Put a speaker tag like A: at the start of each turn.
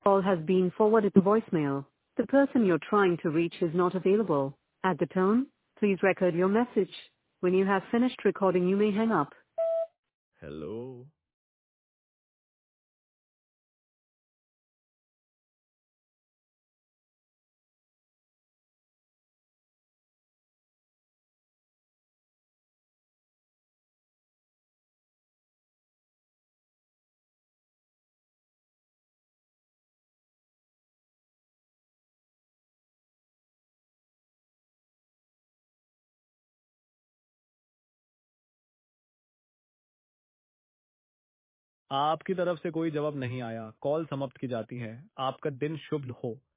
A: Call has been forwarded to voicemail. The person you're trying to reach is not available. At the tone, please record your message. When you have finished recording, you may hang up.
B: Hello. आपकी तरफ से कोई जवाब नहीं आया, call समाप्त की जाती है। आपका दिन शुभ हो।